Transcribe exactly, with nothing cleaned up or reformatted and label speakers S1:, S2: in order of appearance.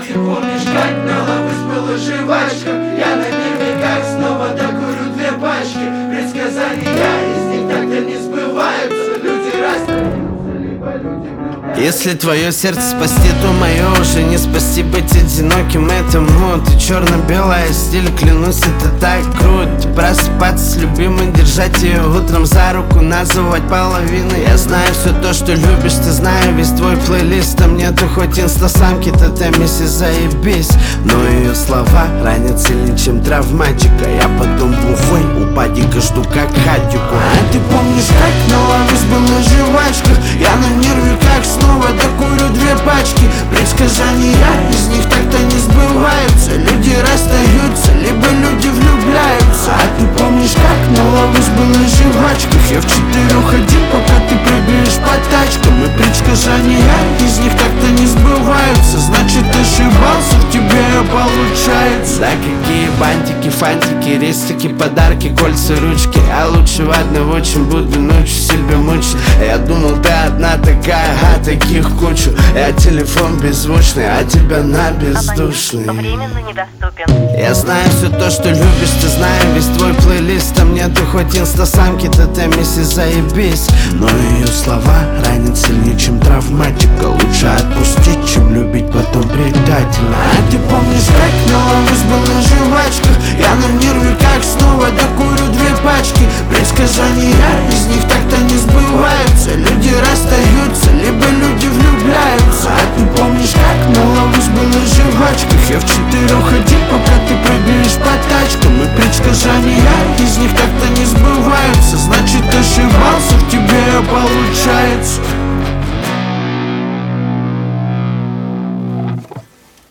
S1: ты помнишь, как на лавусь было жвачка? Я на нервиках снова докурю две пачки. Предсказания из них так-то не сбываются. Люди расстаются, либо люди влюбляются.
S2: Если твое сердце спасти, то мое уже не спасти. Быть одиноким — это мод. И черно-белая стиль, клянусь, это так круто. Просыпаться с любимой, держать ее утром за руку, называть половиной. Я знаю все то, что любишь, ты знаю весь твой плейлист. Там нету хоть инстасамки, тотемиси, заебись. Но ее слова ранят сильнее, чем травматика. Я потом бухой у падика жду как хатику. А ты помнишь, как на лавусь было жвачка? Я на нервиках снова докурю две пачки. Предсказания из них так-то не сбываются. Люди расстаются, либо люди влюбляются. А ты помнишь, как на лавусь было жвачка? Я в четырех один, пока ты прыгаешь по тачкам. И предсказания из них так-то не сбываются. Значит, ошибался, в тебе получается. Да какие бантики, фантики, рестики, подарки, кольца, ручки. А лучше в одного, чем буду ночью себя мучить. Я думал, ты одна такая, а таких кучу. Я телефон беззвучный, а тебя на бездушный.
S3: Временно недоступен.
S2: Я знаю все то, что любишь, ты знаю весь твой плейлист. Там нету хоть инстасамки, тотемиси, заебись. Но ее слова ранят сильнее, чем травматика. Лучше отпустить, чем любить потом предательно. А ты помнишь, как на лавусь была жвачка? Я на нервиках снова докурю две пачки. Предсказания из них так-то не сбываются. Люди расстаются, либо люди влюбляются. А ты помнишь, как на лавусь была жвачка? Я в четырех один, пока ты прыгаешь по тачкам. И предсказания из них так-то не сбываются. Значит, ошибался, в тебе получается.